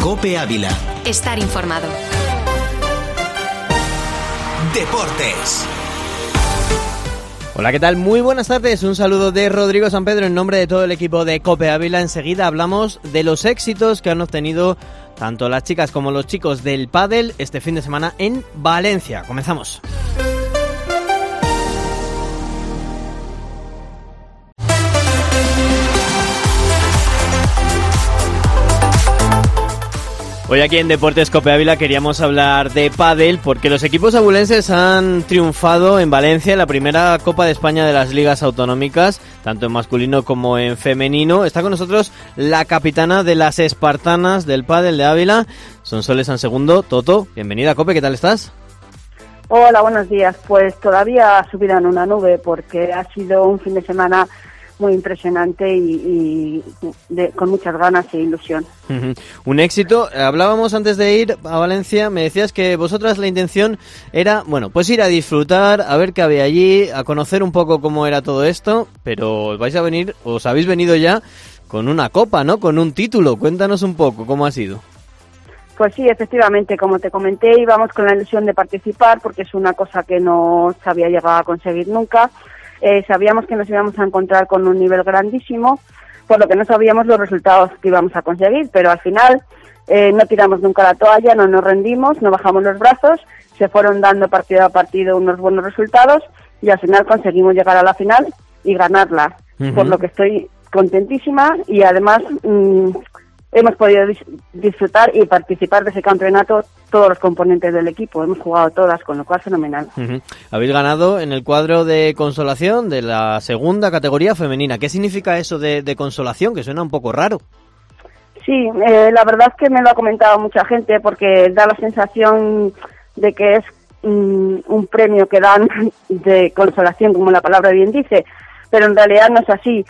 COPE Ávila. Estar informado. Deportes. Hola, ¿qué tal? Muy buenas tardes. Un saludo de Rodrigo San Pedro en nombre de todo el equipo de COPE Ávila. Enseguida hablamos de los éxitos que han obtenido tanto las chicas como los chicos del pádel este fin de semana en Valencia. Comenzamos. Hoy aquí en Deportes COPE Ávila queríamos hablar de pádel porque los equipos abulenses han triunfado en Valencia en la primera Copa de España de las ligas autonómicas, tanto en masculino como en femenino. Está con nosotros la capitana de las espartanas del pádel de Ávila, Sonsoles Sansegundo. Toto, bienvenida a COPE, ¿qué tal estás? Hola, buenos días. Pues todavía subida en una nube porque ha sido un fin de semana muy impresionante y con muchas ganas e ilusión. Un éxito. Hablábamos antes de ir a Valencia, me decías que vosotras la intención era, bueno, pues ir a disfrutar, a ver qué había allí, a conocer un poco cómo era todo esto, pero os habéis venido ya con una copa, ¿no? Con un título. Cuéntanos un poco cómo ha sido. Pues sí, efectivamente, como te comenté, íbamos con la ilusión de participar porque es una cosa que no se había llegado a conseguir nunca. Sabíamos que nos íbamos a encontrar con un nivel grandísimo, por lo que no sabíamos los resultados que íbamos a conseguir, pero al final no tiramos nunca la toalla, no nos rendimos, no bajamos los brazos, se fueron dando partido a partido unos buenos resultados y al final conseguimos llegar a la final y ganarla, por lo que estoy contentísima y además hemos podido disfrutar y participar de ese campeonato todos los componentes del equipo. Hemos jugado todas, con lo cual fenomenal. Habéis ganado en el cuadro de consolación de la segunda categoría femenina. ¿Qué significa eso de consolación? Que suena un poco raro. Sí, la verdad es que me lo ha comentado mucha gente porque da la sensación de que es un premio que dan de consolación, como la palabra bien dice, pero en realidad no es así.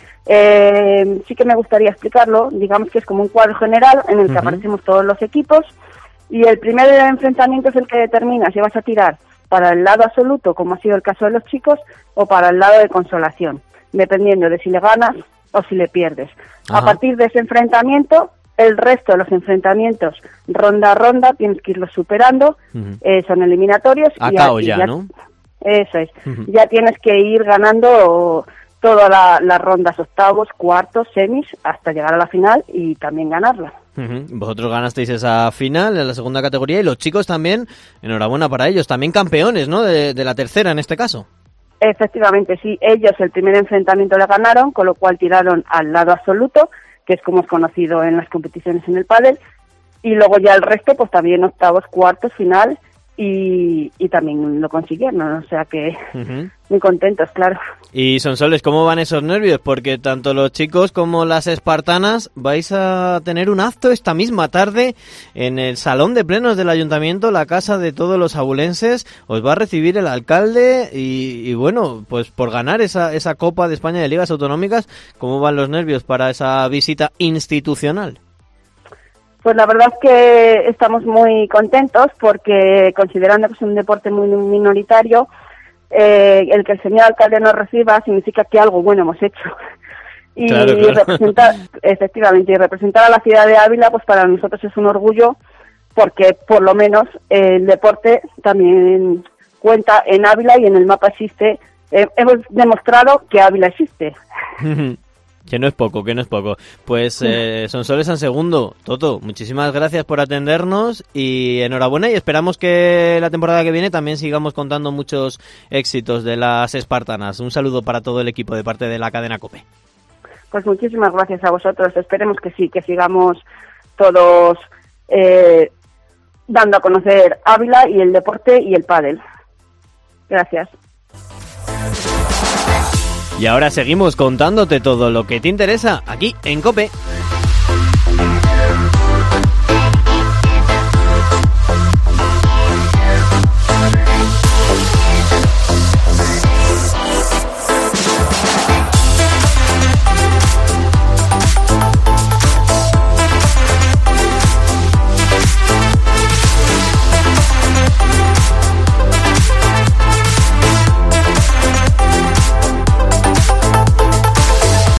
Sí que me gustaría explicarlo. Digamos que es como un cuadro general en el que aparecemos todos los equipos y el primer enfrentamiento es el que determina si vas a tirar para el lado absoluto, como ha sido el caso de los chicos, o para el lado de consolación, dependiendo de si le ganas o si le pierdes. A partir de ese enfrentamiento, el resto de los enfrentamientos, ronda a ronda, tienes que irlos superando, son eliminatorios. Acabo ya, ¿no? Eso es. Ya tienes que ir ganando todas las rondas, octavos, cuartos, semis, hasta llegar a la final y también ganarla. Vosotros ganasteis esa final en la segunda categoría y los chicos también, enhorabuena para ellos, también campeones, ¿no? De la tercera en este caso. Efectivamente, sí. Ellos el primer enfrentamiento le ganaron, con lo cual tiraron al lado absoluto, que es como es conocido en las competiciones en el pádel, y luego ya el resto, pues también octavos, cuartos, final, y también lo consiguieron, o sea que muy contentos, claro. Y Sonsoles, ¿cómo van esos nervios? Porque tanto los chicos como las espartanas vais a tener un acto esta misma tarde en el Salón de Plenos del Ayuntamiento, la casa de todos los abulenses. Os va a recibir el alcalde y bueno, pues por ganar esa Copa de España de Ligas Autonómicas, ¿cómo van los nervios para esa visita institucional? Pues la verdad es que estamos muy contentos porque considerando que es un deporte muy minoritario, el que el señor alcalde nos reciba significa que algo bueno hemos hecho. Y claro. Representar a la ciudad de Ávila, pues para nosotros es un orgullo porque por lo menos el deporte también cuenta en Ávila y en el mapa existe. Hemos demostrado que Ávila existe. Que no es poco. Pues Sonsoles Sansegundo, Toto, muchísimas gracias por atendernos y enhorabuena y esperamos que la temporada que viene también sigamos contando muchos éxitos de las espartanas. Un saludo para todo el equipo de parte de la cadena COPE. Pues muchísimas gracias a vosotros, esperemos que sí, que sigamos todos dando a conocer Ávila y el deporte y el pádel. Gracias. Y ahora seguimos contándote todo lo que te interesa aquí en COPE.